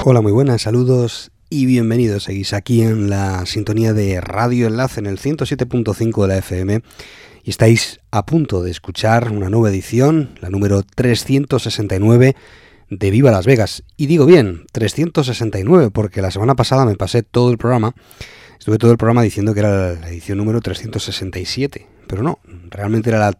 Hola, muy buenas, saludos y bienvenidos. Seguís aquí en la sintonía de Radio Enlace en el 107.5 de la FM y estáis a punto de escuchar una nueva edición, la número 369 de Viva Las Vegas. Y digo bien, 369, porque la semana pasada me pasé todo el programa, estuve todo el programa diciendo que era la edición número 367, pero no, realmente era la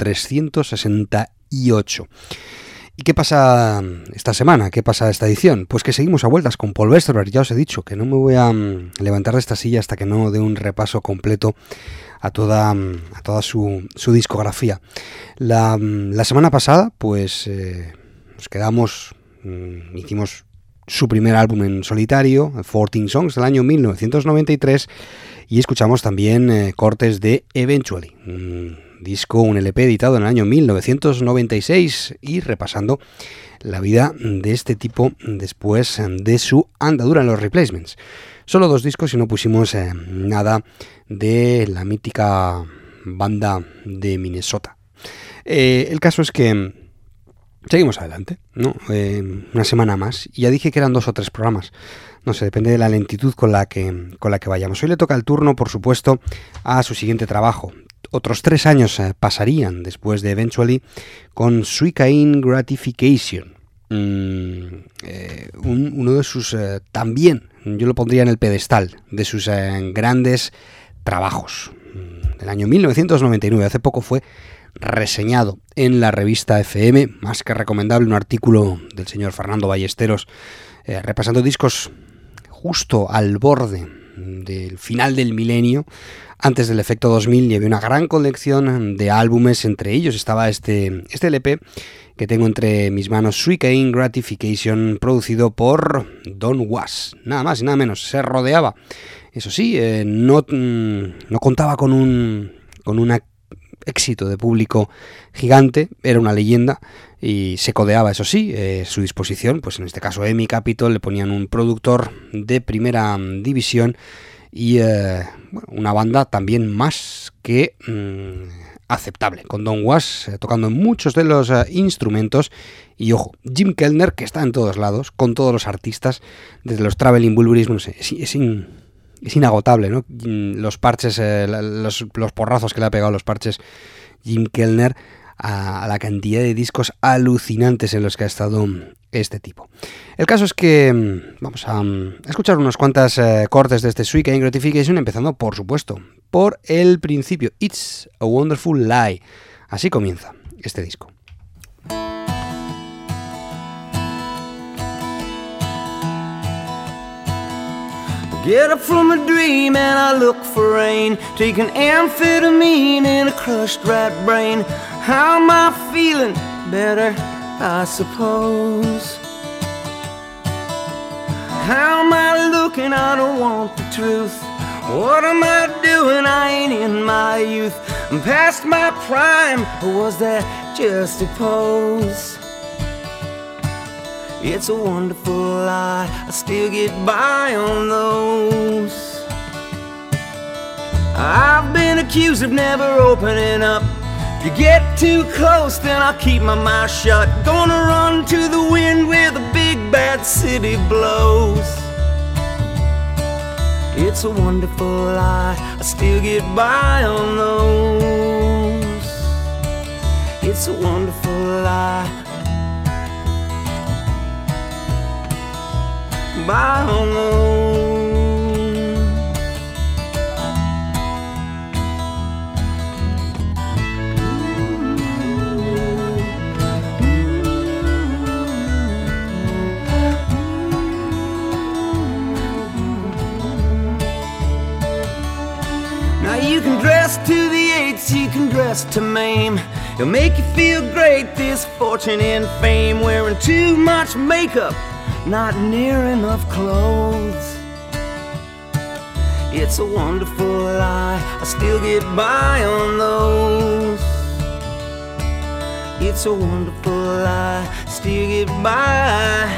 368. ¿Y qué pasa esta semana? ¿Qué pasa esta edición? Pues que seguimos a vueltas con Paul Westerberg. Ya os he dicho que no me voy a levantar de esta silla hasta que no dé un repaso completo a toda su discografía. La semana pasada, pues nos quedamos, hicimos su primer álbum en solitario, 14 Songs, del año 1993, y escuchamos también cortes de Eventually, un LP editado en el año 1996, y repasando la vida de este tipo después de su andadura en los Replacements. Solo 2 discos y no pusimos nada de la mítica banda de Minnesota. El caso es que seguimos adelante, ¿no? Una semana más, y ya dije que eran 2 o 3 programas. No sé, depende de la lentitud con la que vayamos. Hoy le toca el turno, por supuesto, a su siguiente trabajo. Otros 3 años pasarían después de Eventually con Suicaine Gratification. Uno de sus, también, yo lo pondría en el pedestal, de sus grandes trabajos. Del año 1999, hace poco fue reseñado en la revista FM, más que recomendable, un artículo del señor Fernando Ballesteros, repasando discos justo al borde del final del milenio, antes del efecto 2000, y había una gran colección de álbumes. Entre ellos estaba este LP que tengo entre mis manos, Suicaine Gratification, producido por Don Was, nada más y nada menos. Se rodeaba, eso sí, no contaba con un éxito de público gigante, era una leyenda y se codeaba, eso sí, su disposición, pues en este caso EMI Capitol, le ponían un productor de primera división y una banda también más que aceptable, con Don Was tocando en muchos de los instrumentos, y ojo, Jim Keltner, que está en todos lados, con todos los artistas, desde los Traveling Wilburys, no sé, es inagotable, ¿no? Los parches, los porrazos que le ha pegado los parches Jim Keltner a la cantidad de discos alucinantes en los que ha estado este tipo. El caso es que vamos a escuchar unos cuantos cortes de este Suicaine Gratification, empezando, por supuesto, por el principio, It's a Wonderful Lie. Así comienza este disco. Get up from a dream and I look for rain. Take an amphetamine in a crushed rat brain. How am I feeling? Better, I suppose. How am I looking? I don't want the truth. What am I doing? I ain't in my youth. I'm past my prime, or was that just a pose? It's a wonderful lie, I still get by on those. I've been accused of never opening up. If you get too close, then I'll keep my mouth shut. Gonna run to the wind where the big bad city blows. It's a wonderful lie, I still get by on those. It's a wonderful lie, by on those. Now you can dress to the 8s, you can dress to maim. It'll make you feel great, this fortune and fame. Wearing too much makeup, not near enough clothes. It's a wonderful lie, I still get by on those. It's a wonderful lie, still get by.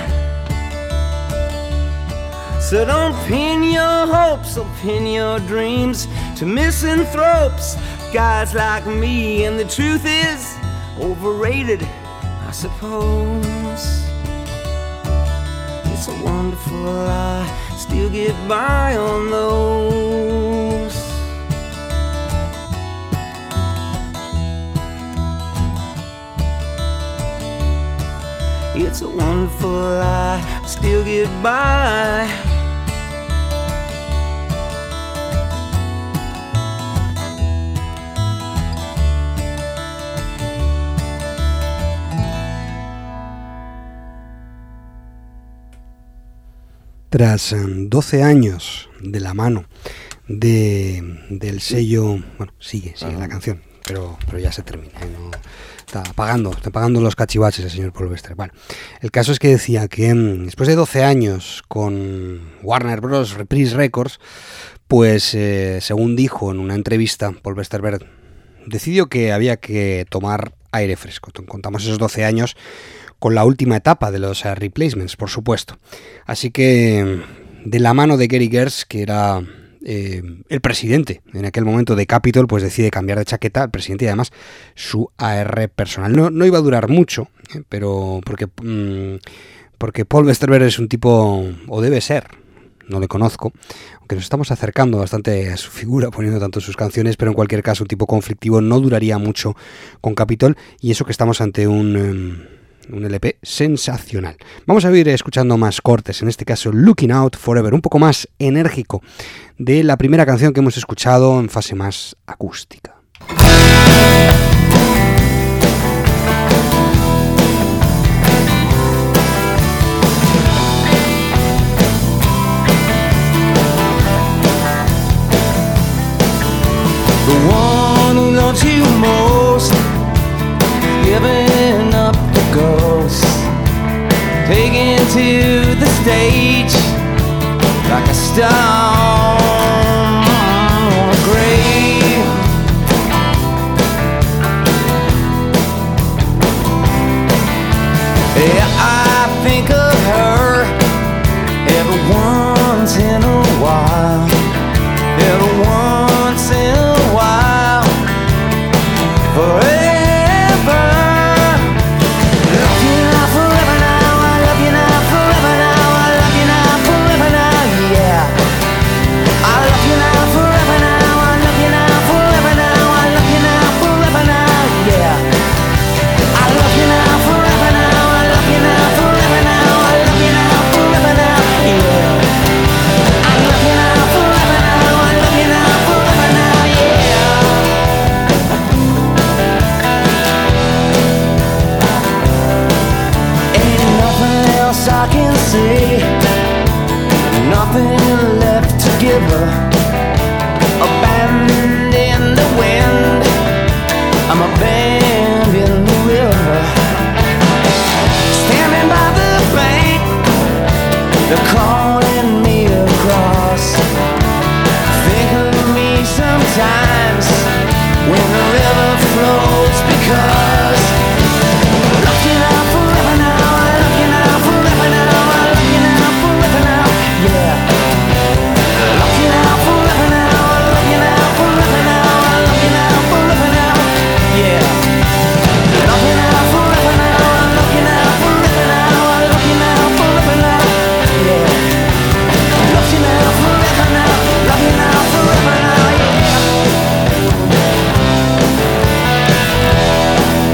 So don't pin your hopes or pin your dreams to misanthropes, guys like me. And the truth is overrated, I suppose. It's a wonderful wonderful I still get by on those. It's a wonderful I still get by. Tras 12 años de la mano del sello, bueno, sigue la canción, pero ya se termina, ¿no? Está pagando los cachivaches el señor Paul Wester. Bueno, el caso es que decía que después de 12 años con Warner Bros. Reprise Records, pues según dijo en una entrevista, Paul Westerberg decidió que había que tomar aire fresco. Contamos esos 12 años con la última etapa de los replacements, por supuesto. Así que de la mano de Gary Gersh, que era el presidente en aquel momento de Capitol, pues decide cambiar de chaqueta al presidente y además su AR personal. No iba a durar mucho, pero porque Paul Westerberg es un tipo, o debe ser, no le conozco, aunque nos estamos acercando bastante a su figura poniendo tanto sus canciones, pero en cualquier caso un tipo conflictivo, no duraría mucho con Capitol, y eso que estamos ante un LP sensacional. Vamos a ir escuchando más cortes, en este caso Looking Out Forever, un poco más enérgico de la primera canción que hemos escuchado en fase más acústica. The one who loves you most, giving up the ghost, taken to the stage like a stone on a grave. Yeah, I think of her every once in a while, every once in a while, forever. Nothing left to give her, abandoned in the wind, I'm abandoned in the river. Standing by the bank, they're calling me across. Think of me sometimes when the river flows, because looking out forever now, looking out forever now, looking out forever now, yeah. Looking out forever now, looking out forever now, looking out forever now, yeah. Looking out forever now, looking out forever now, looking out forever now, yeah. Looking out forever now, looking out forever now, yeah.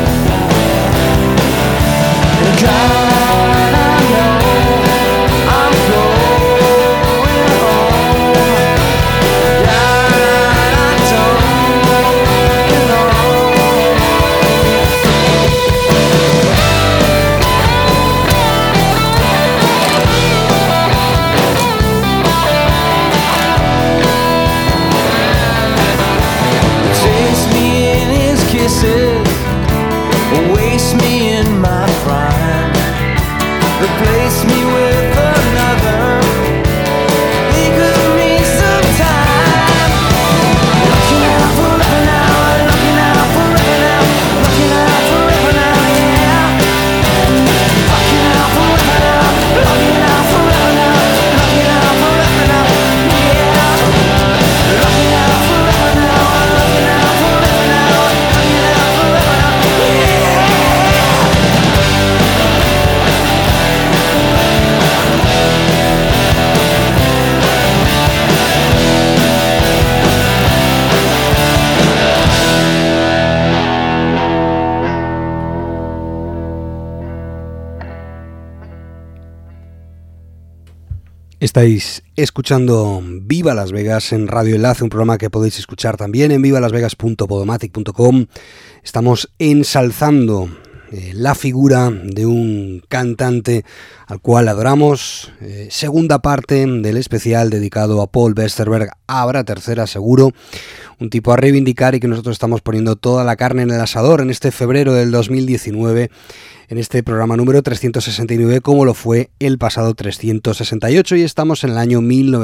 Estáis escuchando Viva Las Vegas en Radio Enlace, un programa que podéis escuchar también en vivalasvegas.podomatic.com. Estamos ensalzando la figura de un cantante al cual adoramos. Segunda parte del especial dedicado a Paul Westerberg. Habrá tercera seguro. Un tipo a reivindicar y que nosotros estamos poniendo toda la carne en el asador en este febrero del 2019. En este programa número 369, como lo fue el pasado 368, y estamos en el año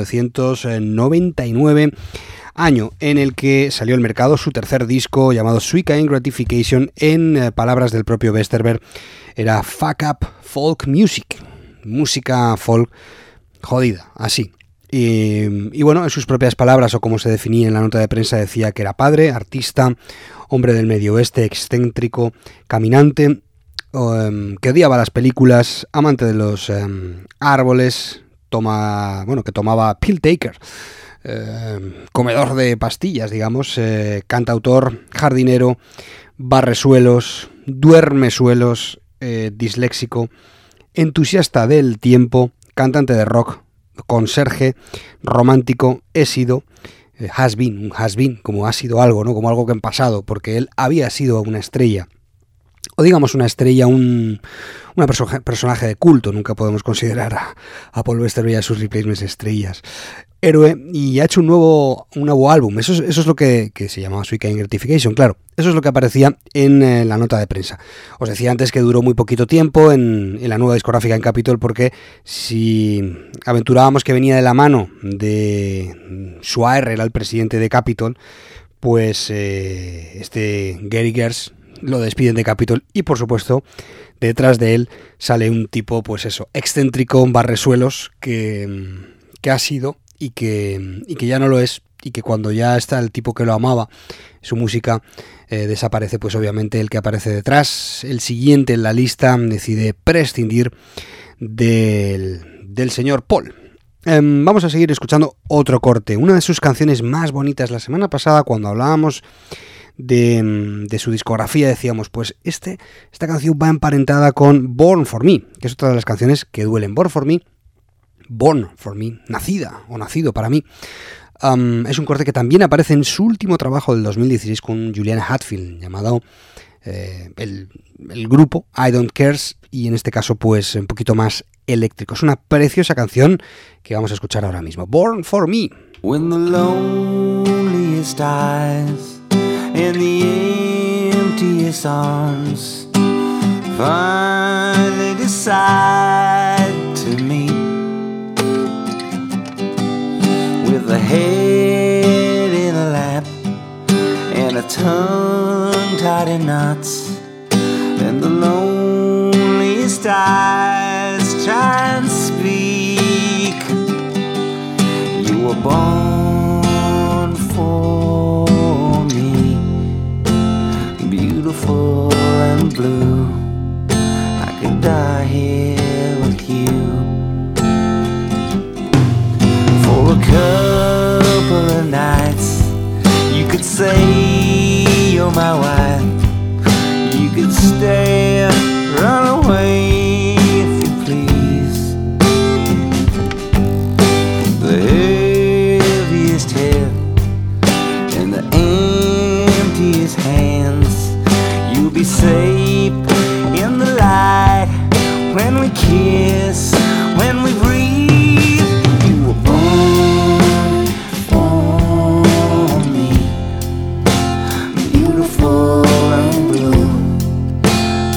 1999, año en el que salió al mercado su tercer disco llamado Sweet Kind Gratification. En palabras del propio Westerberg, era fuck up folk music, música folk jodida, así. Y bueno, en sus propias palabras, o como se definía en la nota de prensa, decía que era padre, artista, hombre del medio oeste, excéntrico, caminante, que odiaba las películas, amante de los árboles, que tomaba pill taker, comedor de pastillas, digamos, cantautor, jardinero, barresuelos, duermesuelos, disléxico, entusiasta del tiempo, cantante de rock, conserje, romántico, ésido, has been, como ha sido algo, ¿no? Como algo que en pasado, porque él había sido una estrella. O digamos una estrella, personaje de culto. Nunca podemos considerar a Paul Westerberg y a sus replacements estrellas. Héroe, y ha hecho un nuevo álbum. Eso es lo que se llamaba Sweet Kind Gratification, claro. Eso es lo que aparecía en la nota de prensa. Os decía antes que duró muy poquito tiempo en la nueva discográfica en Capitol, porque si aventurábamos que venía de la mano de Schwaer, era el presidente de Capitol, pues Gary Gers lo despiden de Capitol, y por supuesto detrás de él sale un tipo, pues eso, excéntrico, barresuelos, que ha sido y que ya no lo es, y que cuando ya está el tipo que lo amaba, su música desaparece, pues obviamente el que aparece detrás, el siguiente en la lista, decide prescindir del señor Paul. Vamos a seguir escuchando otro corte, una de sus canciones más bonitas. La semana pasada, cuando hablábamos de su discografía, decíamos, pues esta canción va emparentada con Born For Me, que es otra de las canciones que duelen. Born For Me, nacida o nacido para mí. Es un corte que también aparece en su último trabajo del 2016 con Juliana Hatfield, llamado el grupo I Don't Cares, y en este caso pues un poquito más eléctrico. Es una preciosa canción que vamos a escuchar ahora mismo. Born For Me. When the loneliest eyes and the emptiest arms finally decide to meet, with a head in a lap and a tongue tied in knots, and the loneliest eyes try and speak. You were born for me, beautiful and blue. I could die here with you. For a couple of nights, you could say you're my wife. You could stay, run away if you please. The heaviest head and the emptiest hands, you'll be safe in the light when we kiss, when we breathe. You were born for me, beautiful and blue.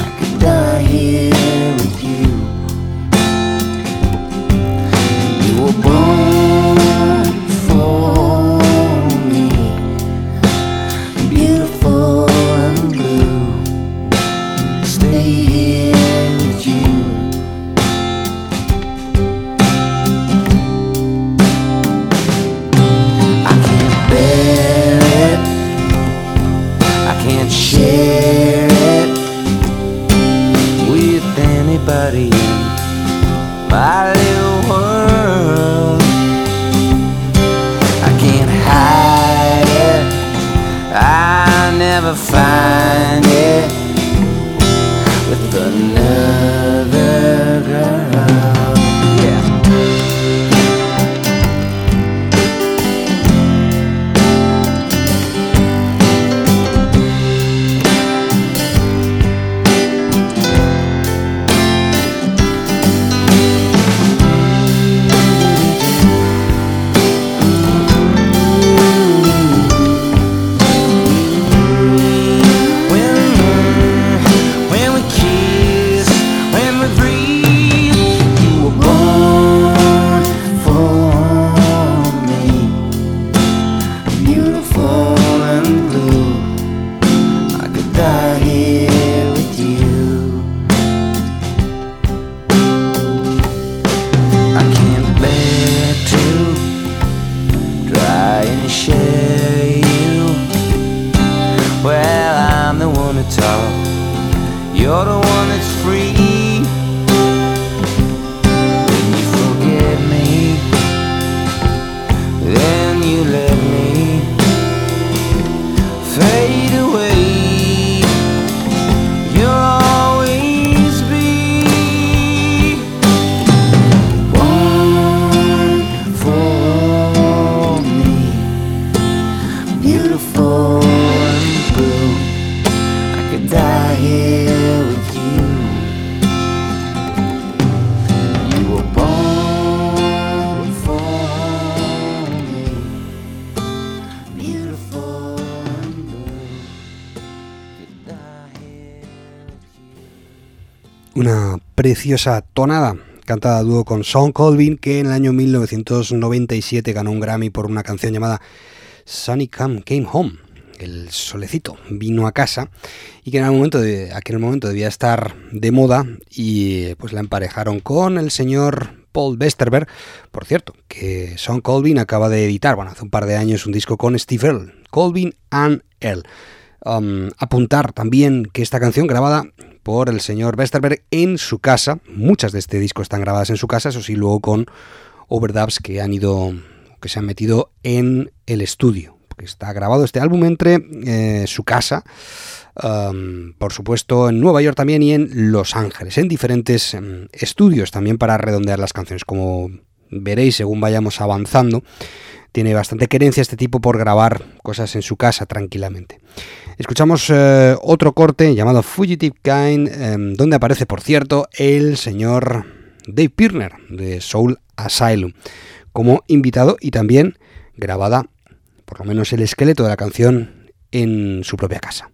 Una preciosa tonada cantada a dúo con Sean Colvin, que en el año 1997 ganó un Grammy por una canción llamada Sunny Came Home. El solecito vino a casa, y que en aquel momento debía estar de moda, y pues la emparejaron con el señor Paul Westerberg. Por cierto, que Sean Colvin acaba de editar, hace un par de años, un disco con Steve Earle, Colvin and Earle. Apuntar también que esta canción, grabada por el señor Westerberg en su casa, muchas de este disco están grabadas en su casa, eso sí, luego con overdubs que se han metido en el estudio, porque está grabado este álbum entre su casa, por supuesto en Nueva York también, y en Los Ángeles, en diferentes estudios también para redondear las canciones. Como veréis según vayamos avanzando, tiene bastante querencia este tipo por grabar cosas en su casa tranquilamente. Escuchamos otro corte llamado Fugitive Kind, donde aparece, por cierto, el señor Dave Pirner de Soul Asylum como invitado, y también grabada, por lo menos el esqueleto de la canción, en su propia casa.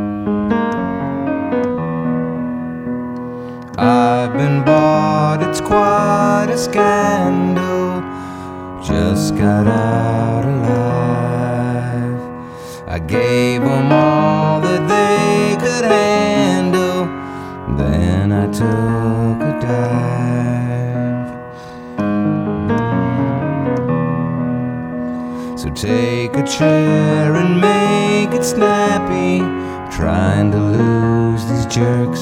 I've been bought, it's quite a scandal. Just got out alive. I gave them all that they could handle. Then I took a dive. So take a chair and make it snappy. Trying to lose these jerks.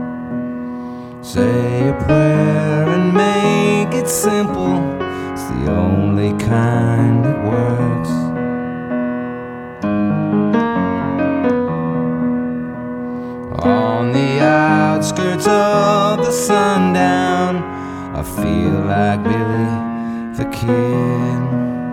Say a prayer and make it simple. It's the only kind that works. On the outskirts of the sundown, I feel like Billy the Kid.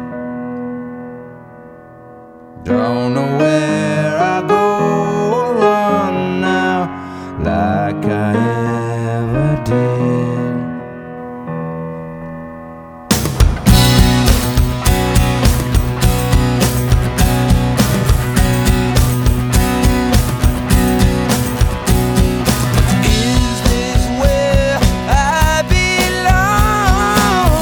Don't know where I go or run now, like I ever did. Is this where I belong?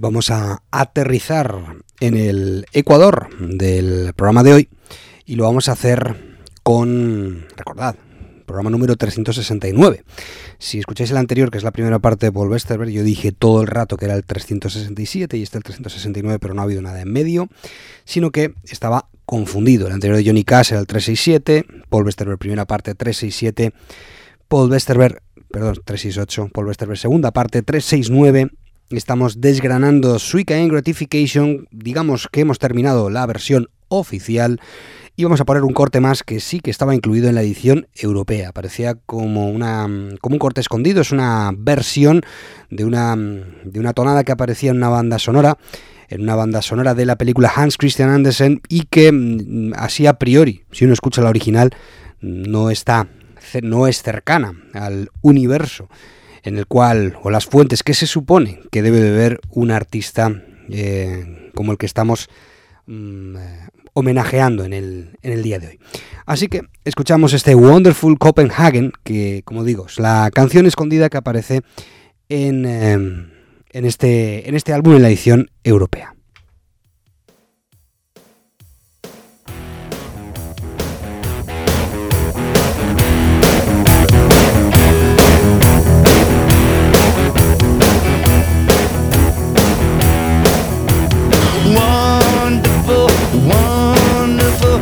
vamos a aterrizar en el Ecuador del programa de hoy y lo vamos a hacer con, recordad, programa número 369. Si escucháis el anterior, que es la primera parte de Paul Westerberg, yo dije todo el rato que era el 367 y este el 369, pero no ha habido nada en medio, sino que estaba confundido. El anterior de Johnny Cash era el 367, Paul Westerberg primera parte 367, Paul Westerberg, perdón, 368, Paul Westerberg segunda parte 369. Estamos desgranando Sweet and Gratification, digamos que hemos terminado la versión oficial y vamos a poner un corte más que sí que estaba incluido en la edición europea. Parecía como un corte escondido, es una versión de una tonada que aparecía en una banda sonora de la película Hans Christian Andersen y que así a priori, si uno escucha la original, no es cercana al universo en el cual, o las fuentes que se supone que debe de ver un artista como el que estamos homenajeando en el día de hoy. Así que escuchamos este Wonderful Copenhagen, que como digo, es la canción escondida que aparece en este álbum en la edición europea. Wonderful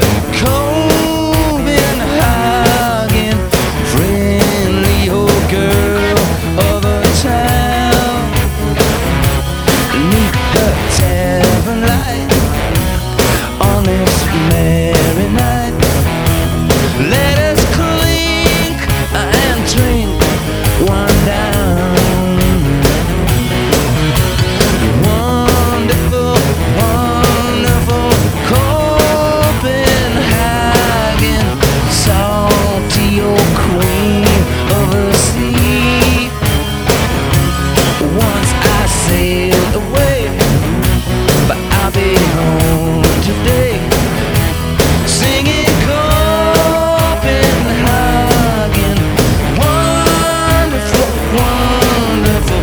Copenhagen, friendly old girl of a town, neath the tavern light on this merry night. Let us clink and drink one down. Wonderful, wonderful Copenhagen, salty old queen of the sea. Once I sailed away, but I'll be home today, singing Copenhagen. Wonderful, wonderful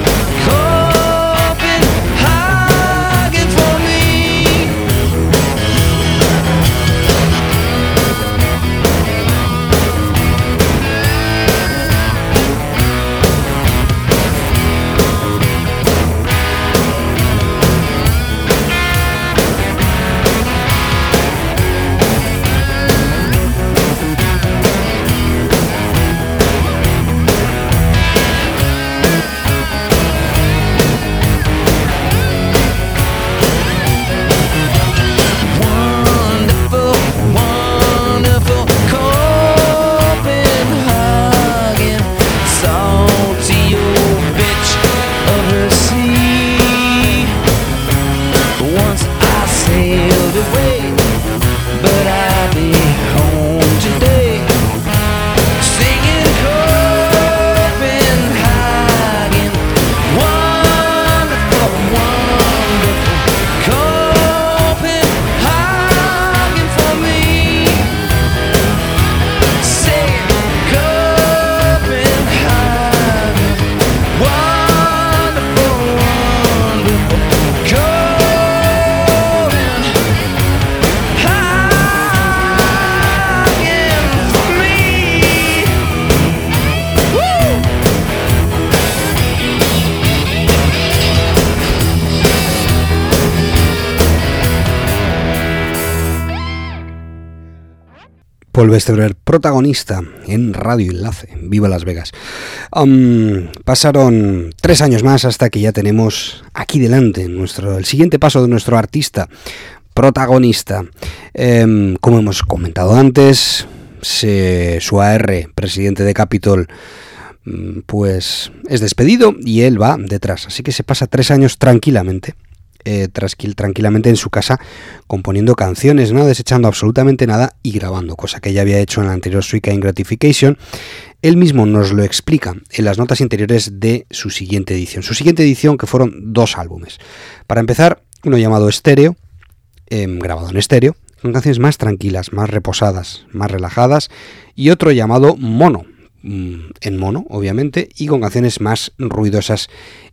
Copenhagen for me. Wonderful, wonderful Copenhagen, salty old bitch of the sea. Once I sailed away, but I'll be home today, singing Copenhagen. Wonderful, wonderful Copenhagen for me. Say Copenhagen. Wonderful, wonderful Copenhagen for me. Woo! Paul Westerberg, protagonista en Radio Enlace, viva Las Vegas. Pasaron 3 años más hasta que ya tenemos aquí delante el siguiente paso de nuestro artista protagonista. Como hemos comentado antes, su AR, presidente de Capitol, pues es despedido y él va detrás. Así que se pasa 3 años tranquilamente en su casa componiendo canciones, no desechando absolutamente nada y grabando, cosa que ya había hecho en la anterior Sweet and Gratification. Él mismo nos lo explica en las notas interiores de su siguiente edición, que fueron 2 álbumes. Para empezar, uno llamado Estéreo, grabado en estéreo, con canciones más tranquilas, más reposadas, más relajadas, y otro llamado Mono, en mono, obviamente, y con canciones más ruidosas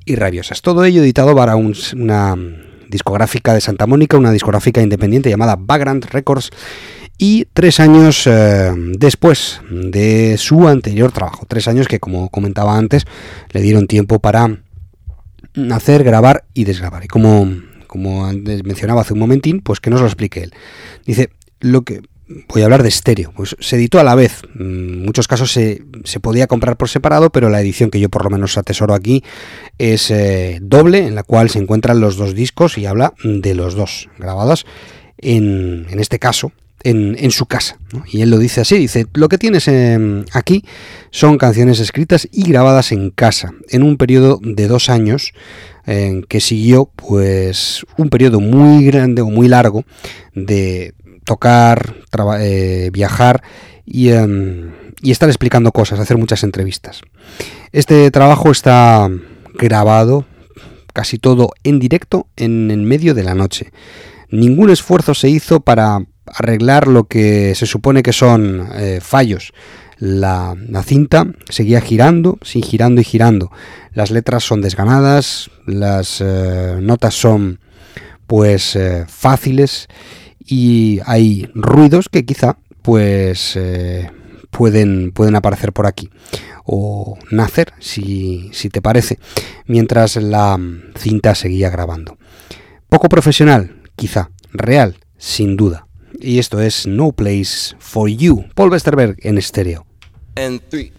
y rabiosas. Todo ello editado para una discográfica de Santa Mónica, una discográfica independiente llamada Vagrant Records, y 3 años después de su anterior trabajo. 3 años que, como comentaba antes, le dieron tiempo para hacer, grabar y desgrabar. Y como antes mencionaba hace un momentín, pues que nos lo explique él. Dice, voy a hablar de estéreo, pues se editó a la vez. En muchos casos se podía comprar por separado, pero la edición que yo por lo menos atesoro aquí es doble, en la cual se encuentran los 2 discos y habla de los 2 grabados en este caso en su casa, ¿no? Y él lo dice así, dice, lo que tienes aquí son canciones escritas y grabadas en casa, en un periodo de 2 años, que siguió pues un periodo muy grande o muy largo de tocar, viajar y estar explicando cosas, hacer muchas entrevistas. Este trabajo está grabado casi todo en directo en medio de la noche. Ningún esfuerzo se hizo para arreglar lo que se supone que son fallos. La cinta seguía girando, sí, girando y girando. Las letras son desganadas, las notas son pues fáciles, y hay ruidos que quizá pues pueden aparecer por aquí o nacer, si te parece, mientras la cinta seguía grabando. Poco profesional, quizá, real, sin duda. Y esto es No Place for You, Paul Westerberg en estéreo. And 3.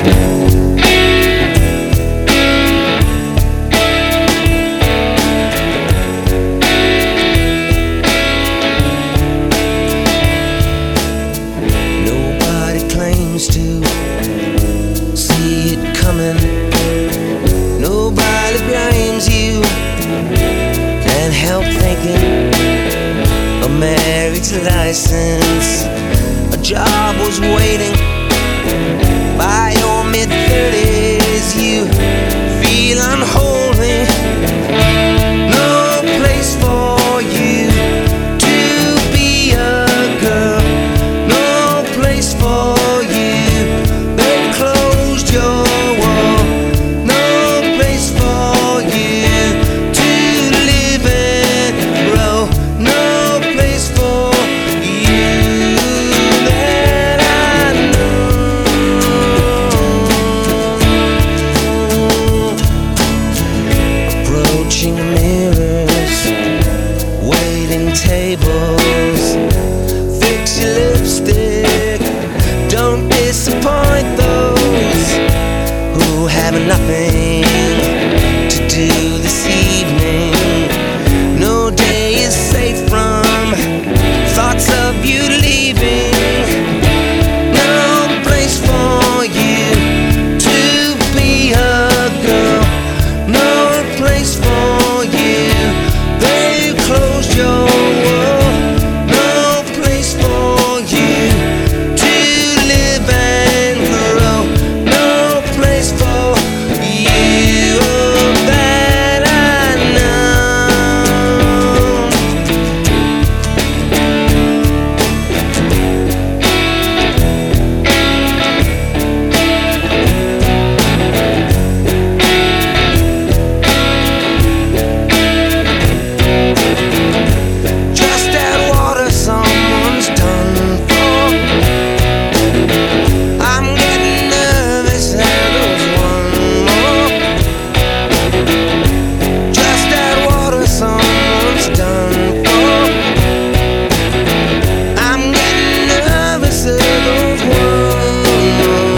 Nobody claims to see it coming. Nobody blames you. Can't help thinking a marriage license, a job was waiting. By your mid-30s, you feel unholy. No place for you to be a girl. No place for you. They've closed your wall. No place for you to live and grow. No place for you that I know. Approaching mirrors, waiting tables, fix your lipstick. Don't disappoint those who have nothing to do this evening. No day is safe from thoughts of you leaving. No place for you to be a girl. No place for you. They've closed your world. No place for you to live and grow. No place for you that I know. Just add water, someone's done for. I'm getting nervous, there goes one more. Just add water, someone's done for. I'm getting nervous, there goes one more.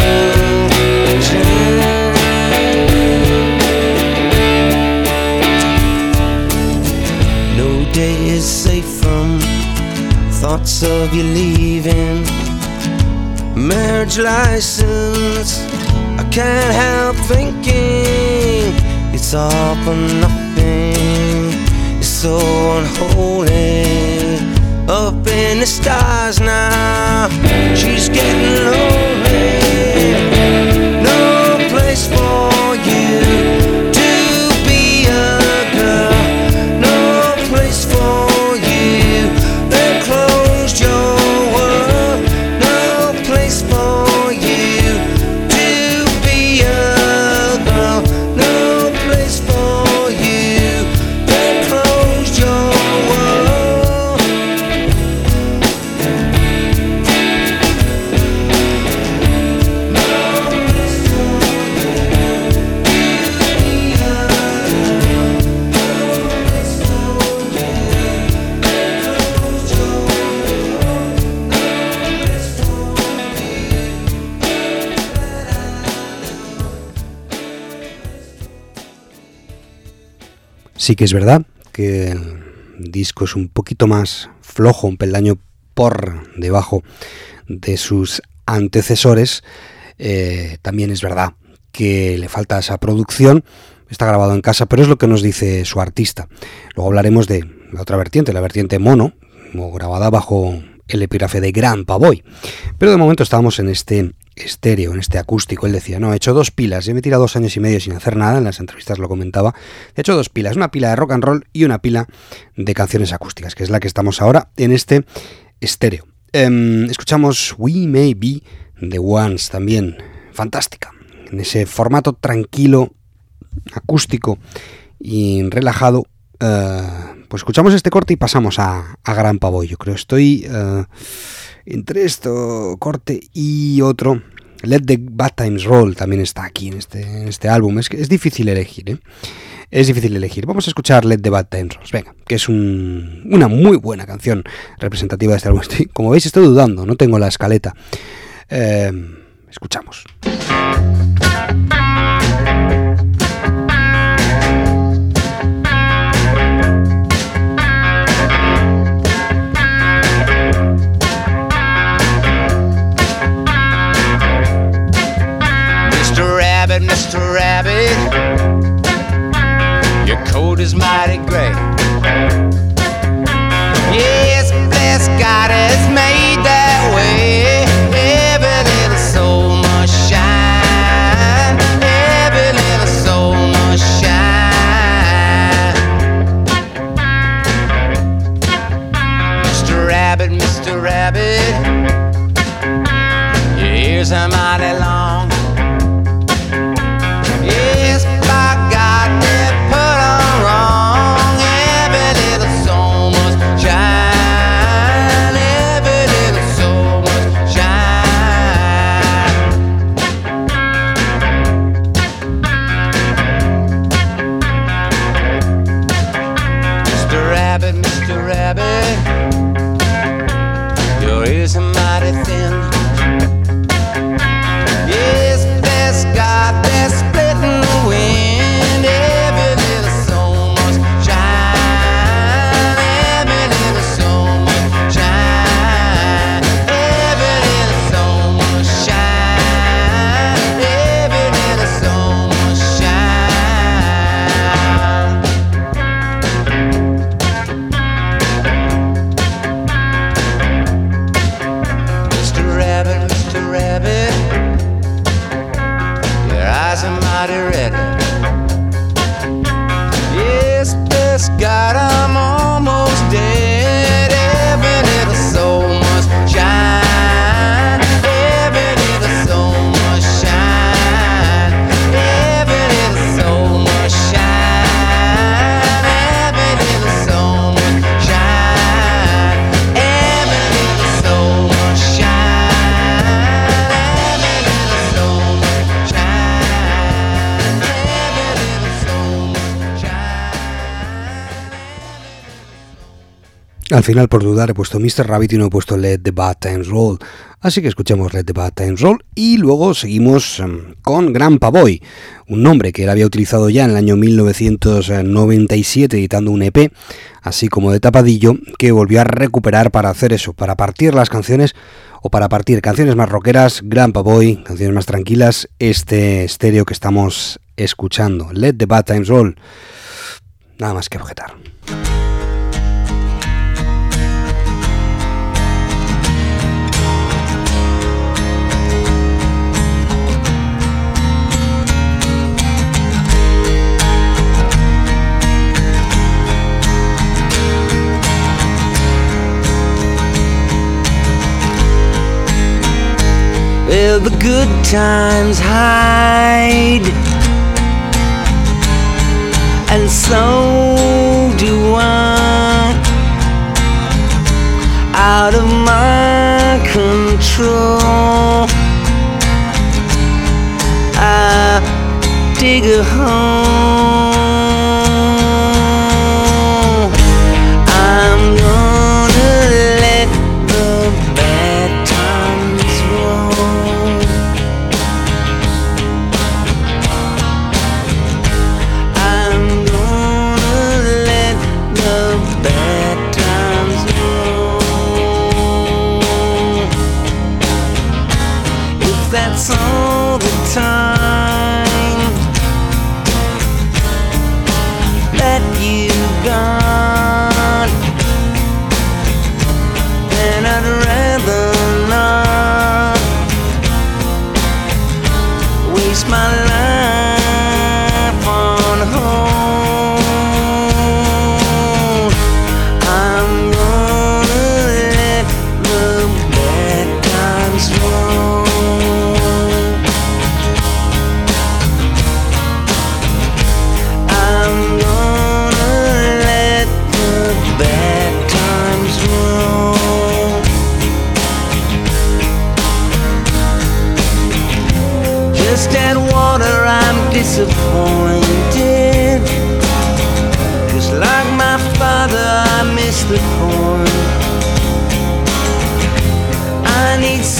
No day is safe from thoughts of you leaving. Marriage license, I can't help thinking it's all for nothing. It's so unholy. Up in the stars now, she's getting lonely. No place for you to be a girl. No place for you. They closed your world. No place for you to be a girl. No place for Sí que es verdad que el disco es un poquito más flojo, un peldaño por debajo de sus antecesores. También es verdad que le falta esa producción. Está grabado en casa, pero es lo que nos dice su artista. Luego hablaremos de la otra vertiente, la vertiente mono, grabada bajo el epígrafe de Grandpa Boy. Pero de momento estábamos en este estéreo, en este acústico. Él decía, no, he hecho 2 pilas, yo me he tirado 2 años y medio sin hacer nada, en las entrevistas lo comentaba. He hecho 2 pilas, una pila de rock and roll y una pila de canciones acústicas, que es la que estamos ahora en este estéreo. Escuchamos We May Be The Ones, también fantástica, en ese formato tranquilo, acústico y relajado. Pues escuchamos este corte y pasamos a Grandpa Boy. Yo creo estoy entre esto corte y otro. Let the Bad Times Roll también está aquí en este álbum. Es difícil elegir, es difícil elegir. Vamos a escuchar Let the Bad Times Roll, venga, que es una muy buena canción representativa de este álbum. Como veis, estoy dudando, no tengo la escaleta. Escuchamos. Mr. Rabbit, your coat is mighty gray. Yes, bless God, it's made that way. Every little soul must shine. Every little soul must shine. Mr. Rabbit, your ears are mighty long. Al final, por dudar, he puesto Mr. Rabbit y no he puesto Let the Bad Times Roll. Así que escuchemos Let the Bad Times Roll y luego seguimos con Grandpa Boy, un nombre que él había utilizado ya en el año 1997 editando un EP, así como de tapadillo, que volvió a recuperar para hacer eso, para partir las canciones o para partir canciones más rockeras, Grandpa Boy, canciones más tranquilas, este estéreo que estamos escuchando, Let the Bad Times Roll. Nada más que objetar. Well, the good times hide, and so do I, out of my control. I dig a hole. I'm gonna let the bad times roll. I'm gonna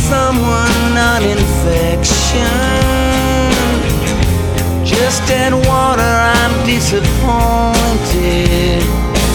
someone, not infection. Just dead water, I'm disappointed.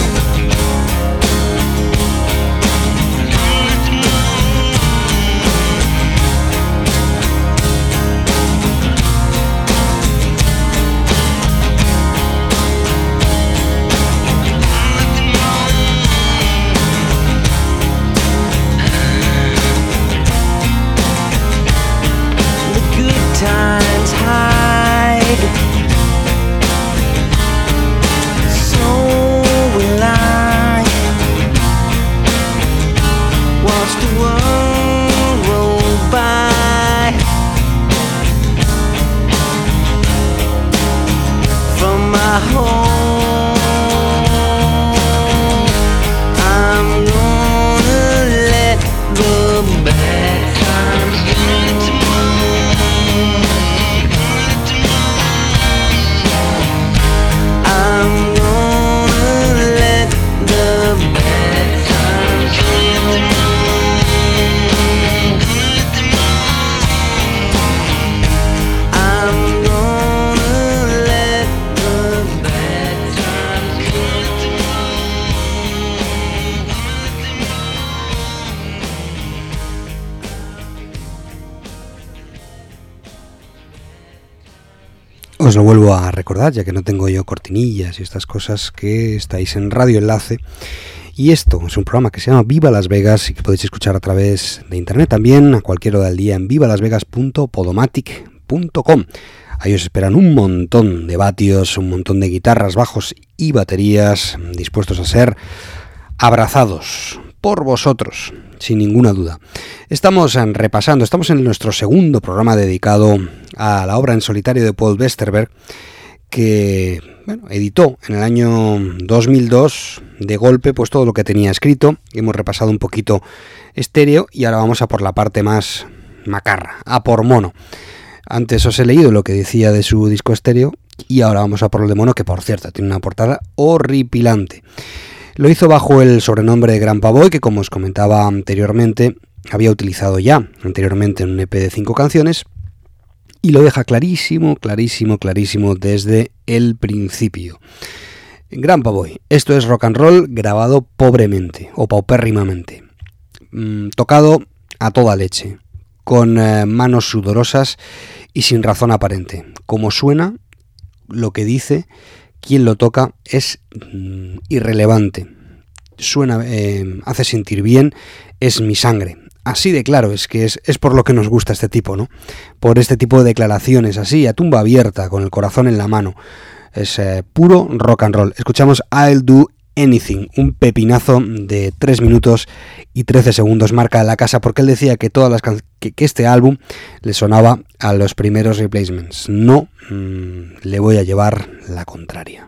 Times hide, so will I watch the world roll by from my home. I'm gonna let the bad times go. Os lo vuelvo a recordar, ya que no tengo yo cortinillas y estas cosas, que estáis en Radio Enlace. Y esto es un programa que se llama Viva Las Vegas y que podéis escuchar a través de internet también, a cualquier hora del día, en vivalasvegas.podomatic.com. Ahí os esperan un montón de vatios, un montón de guitarras, bajos y baterías dispuestos a ser abrazados por vosotros, sin ninguna duda. Estamos en nuestro segundo programa dedicado a la obra en solitario de Paul Westerberg, que editó en el año 2002 de golpe pues todo lo que tenía escrito. Hemos repasado un poquito estéreo y ahora vamos a por la parte más macarra, a por mono. Antes os he leído lo que decía de su disco estéreo y ahora vamos a por el de mono, que por cierto tiene una portada horripilante. Lo hizo bajo el sobrenombre de Grandpa Boy, que como os comentaba anteriormente, había utilizado ya anteriormente en un EP de 5 canciones, y lo deja clarísimo desde el principio. Grandpa Boy, esto es rock and roll grabado pobremente o paupérrimamente, tocado a toda leche, con manos sudorosas y sin razón aparente. Como suena, lo que dice, quien lo toca es irrelevante. Suena, hace sentir bien, es mi sangre. Así de claro, es que es por lo que nos gusta este tipo, ¿no? Por este tipo de declaraciones, así, a tumba abierta, con el corazón en la mano. Es puro rock and roll. Escuchamos I'll Do Anything, un pepinazo de 3 minutos y 13 segundos, marca la casa, porque él decía que que este álbum le sonaba a los primeros Replacements. No le voy a llevar la contraria.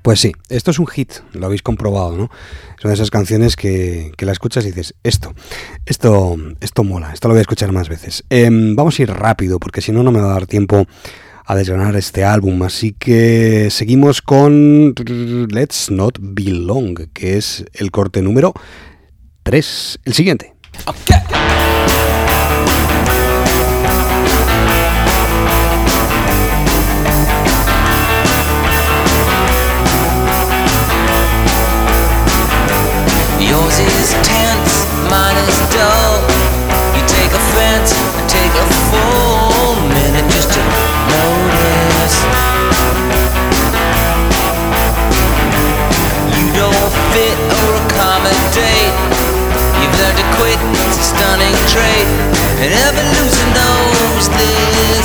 Pues sí, esto es un hit, lo habéis comprobado, ¿no? Es una de esas canciones que la escuchas y dices, esto mola, esto lo voy a escuchar más veces. Vamos a ir rápido, porque si no, no me va a dar tiempo a desgranar este álbum, así que seguimos con Let's Not Be Long, que es el corte número 3, el siguiente. Okay. Yours is tense, mine is dull. You take offense and take a full minute just to notice. You don't fit or accommodate. You've learned to quit, it's a stunning trait, and every loser knows this.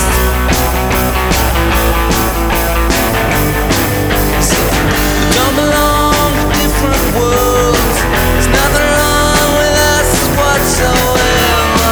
So we don't belong to different worlds. There's nothing wrong with us whatsoever.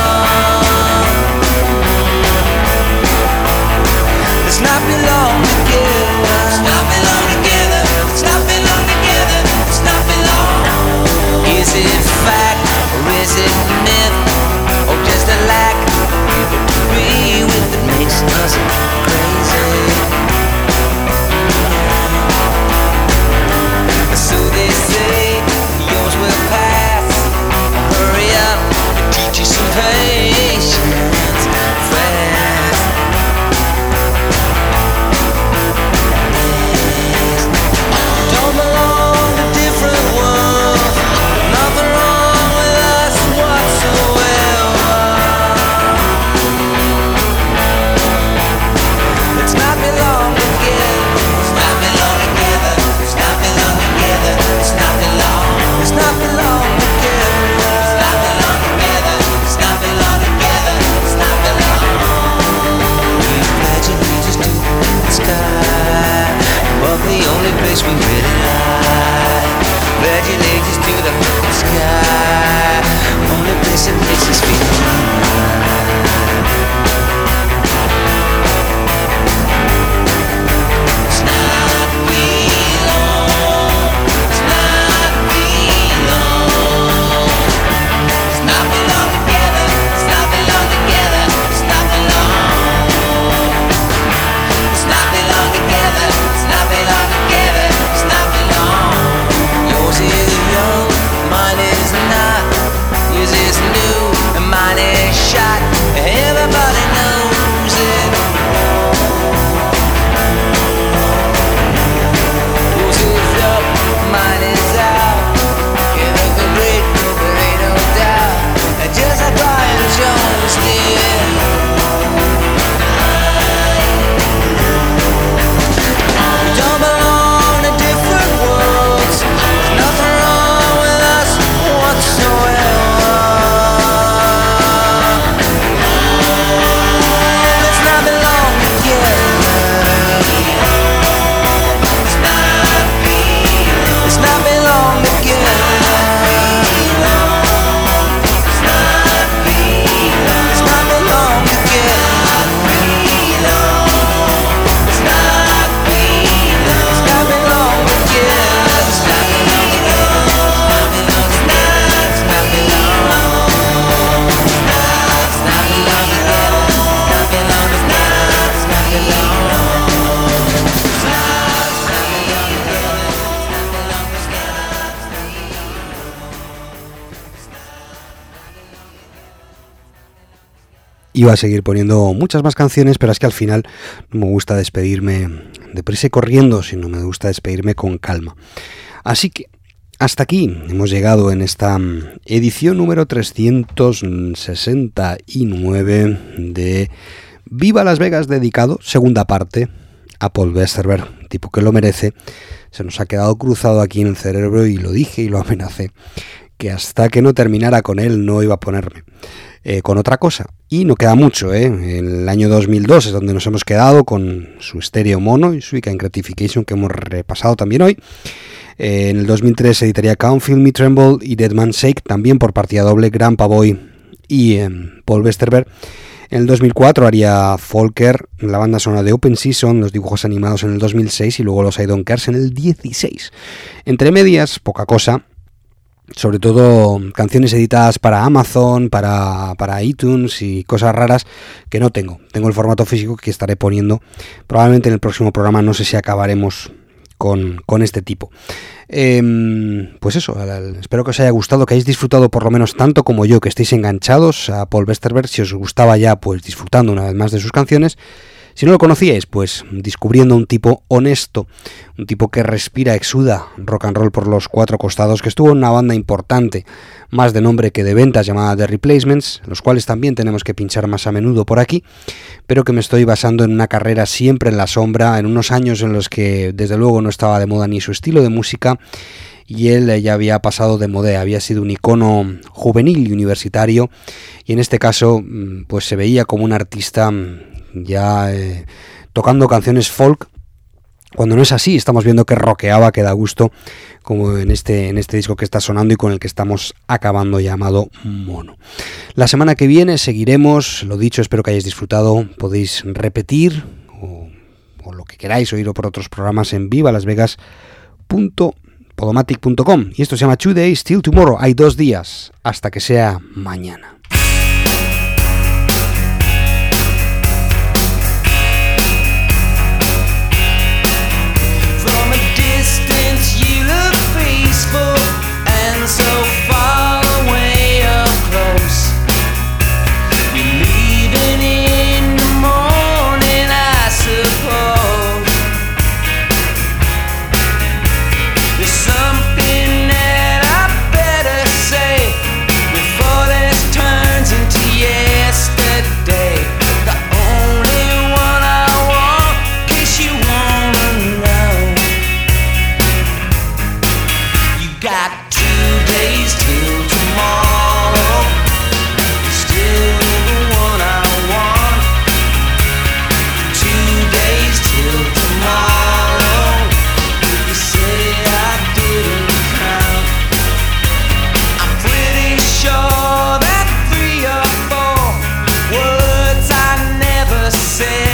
Let's not belong together. Let's not belong together. Let's not belong together. Let's not belong. Is it fact or is it myth, or just a lack of agree with that makes us crazy? So they say yours will pass. Hurry up and teach you some patience fast. Don't belong to different worlds. Nothing wrong with us whatsoever. Let's not belong together. Let's not belong together. Let's not belong together. Let's not belong. Let's not belong together. Let's not belong together. Let's not belong together. Let's not belong. We pledge allegiance to the sky, but the only place we really like. Pledge allegiance to the sky, only place that makes us feel alive. It's not belong. It's not belong. It's not belong together. It's not belong together. It's not belong. It's not belong together. It's not belong together. It's not belong. Yours is young, mine is not. Yours is new, and mine is shot. Everybody knows it. Yours is up, mine is out. You look great, there ain't no doubt. And just like Brian Jones did. Don't belong to different worlds. There's nothing wrong with us whatsoever. Let's not belong together. Let's not belong. Let's not belong together. Let's not belong. Let's not belong together. Let's not belong. Let's not belong together. Let's not belong. Let's not belong. Let's not belong together. Not belong. Let's not belong. Iba a seguir poniendo muchas más canciones, pero es que al final no me gusta despedirme deprisa y corriendo, sino me gusta despedirme con calma. Así que hasta aquí hemos llegado en esta edición número 369 de Viva Las Vegas, dedicado, segunda parte, a Paul Westerberg, tipo que lo merece. Se nos ha quedado cruzado aquí en el cerebro y lo dije y lo amenacé, que hasta que no terminara con él no iba a ponerme con otra cosa. Y no queda mucho, En el año 2002 es donde nos hemos quedado con su estéreo mono y su Weekend Gratification, que hemos repasado también hoy. En el 2003 se editaría Can't Feel Me Tremble y Dead Man's Shake, también por partida doble, Grandpa Boy y Paul Westerberg. En el 2004 haría Folker la banda sonora de Open Season, los dibujos animados en el 2006 y luego los I Don't Cares en el 16. Entre medias, poca cosa. Sobre todo canciones editadas para Amazon, para iTunes y cosas raras que no tengo. Tengo el formato físico que estaré poniendo probablemente en el próximo programa, no sé si acabaremos con este tipo. Pues eso, espero que os haya gustado, que hayáis disfrutado por lo menos tanto como yo, que estéis enganchados a Paul Westerberg. Si os gustaba ya, pues disfrutando una vez más de sus canciones. Si no lo conocíais, pues descubriendo un tipo honesto, un tipo que respira, exuda rock and roll por los cuatro costados, que estuvo en una banda importante, más de nombre que de ventas, llamada The Replacements, los cuales también tenemos que pinchar más a menudo por aquí, pero que me estoy basando en una carrera siempre en la sombra, en unos años en los que desde luego no estaba de moda ni su estilo de música, y él ya había pasado de moda, había sido un icono juvenil y universitario, y en este caso pues se veía como un artista ya tocando canciones folk, cuando no es así. Estamos viendo que rockeaba, que da gusto, como en este disco que está sonando y con el que estamos acabando, llamado Mono. La semana que viene seguiremos, lo dicho, espero que hayáis disfrutado, podéis repetir o lo que queráis oírlo por otros programas en vivalasvegas.podomatic.com, y esto se llama 2 Days Till Tomorrow, hay 2 días hasta que sea mañana. And so far away up close, you're leaving in the morning, I suppose. There's something that I better say before this turns into yesterday. The only one I want, in case you wanna know. You got 2 days till tomorrow, still the one I want. 2 days till tomorrow, if you say I didn't count. I'm pretty sure that 3 or 4 words I never said